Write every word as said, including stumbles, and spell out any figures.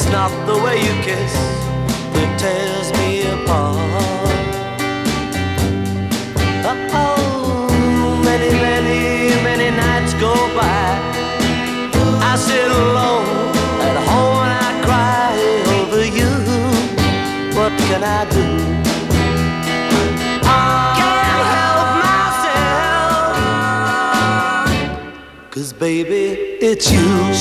not the way you kiss that tears me apart. Oh, many, many, many nights go by. I sit alone at home and I cry over you. What can I do? I can't help myself, 'cause baby, it's you.